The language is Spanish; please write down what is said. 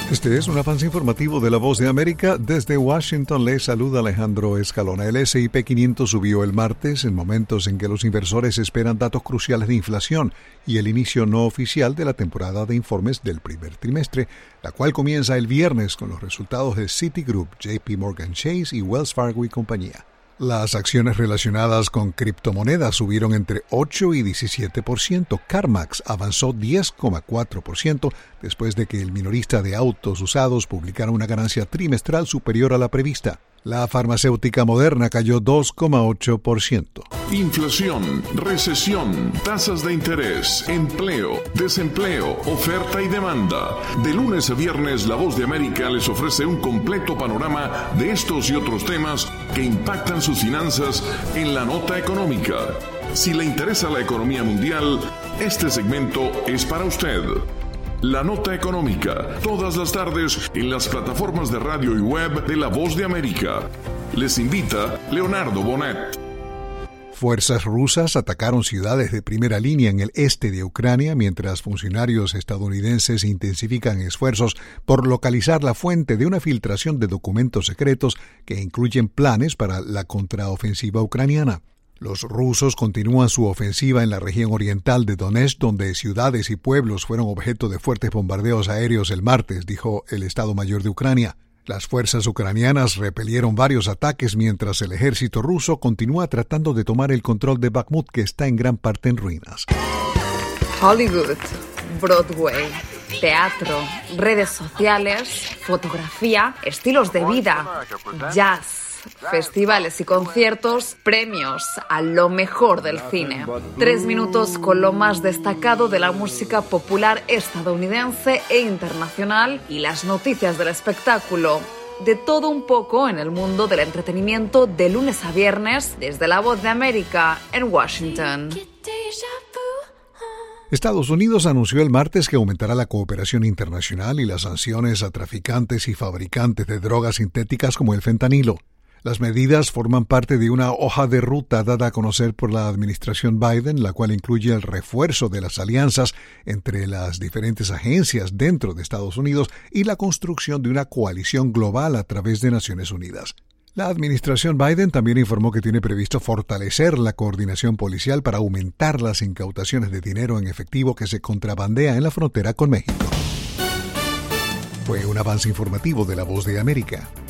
Este es un avance informativo de La Voz de América. Desde Washington le saluda Alejandro Escalona. El S&P 500 subió el martes en momentos en que los inversores esperan datos cruciales de inflación y el inicio no oficial de la temporada de informes del primer trimestre, la cual comienza el viernes con los resultados de Citigroup, JP Morgan Chase y Wells Fargo y compañía. Las acciones relacionadas con criptomonedas subieron entre 8 y 17%. CarMax avanzó 10,4% después de que el minorista de autos usados publicara una ganancia trimestral superior a la prevista. La farmacéutica Moderna cayó 2,8%. Inflación, recesión, tasas de interés, empleo, desempleo, oferta y demanda. De lunes a viernes, La Voz de América les ofrece un completo panorama de estos y otros temas que impactan sus finanzas en la nota económica. Si le interesa la economía mundial, este segmento es para usted. La Nota Económica, todas las tardes en las plataformas de radio y web de La Voz de América. Les invita Leonardo Bonet. Fuerzas rusas atacaron ciudades de primera línea en el este de Ucrania mientras funcionarios estadounidenses intensifican esfuerzos por localizar la fuente de una filtración de documentos secretos que incluyen planes para la contraofensiva ucraniana. Los rusos continúan su ofensiva en la región oriental de Donetsk, donde ciudades y pueblos fueron objeto de fuertes bombardeos aéreos el martes, dijo el Estado Mayor de Ucrania. Las fuerzas ucranianas repelieron varios ataques mientras el ejército ruso continúa tratando de tomar el control de Bakhmut, que está en gran parte en ruinas. Hollywood, Broadway, teatro, redes sociales, fotografía, estilos de vida, jazz, festivales y conciertos, premios a lo mejor del cine. 3 minutos con lo más destacado de la música popular estadounidense e internacional y las noticias del espectáculo. De todo un poco en el mundo del entretenimiento de lunes a viernes desde La Voz de América en Washington. Estados Unidos anunció el martes que aumentará la cooperación internacional y las sanciones a traficantes y fabricantes de drogas sintéticas como el fentanilo. Las medidas forman parte de una hoja de ruta dada a conocer por la administración Biden, la cual incluye el refuerzo de las alianzas entre las diferentes agencias dentro de Estados Unidos y la construcción de una coalición global a través de Naciones Unidas. La administración Biden también informó que tiene previsto fortalecer la coordinación policial para aumentar las incautaciones de dinero en efectivo que se contrabandea en la frontera con México. Fue un avance informativo de La Voz de América.